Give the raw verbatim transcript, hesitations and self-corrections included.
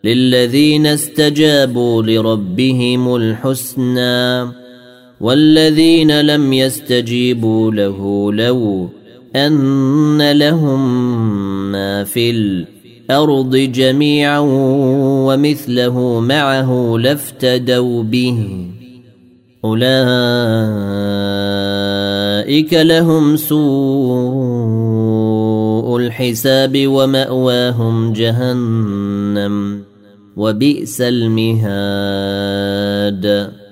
للذين استجابوا لربهم الحسنى والذين لم يستجيبوا له لو أن لهم ما في الأرض جميعا ومثله معه لافتدوا به أولئك لهم سوء الحساب ومأواهم جهنم وبئس المهاد.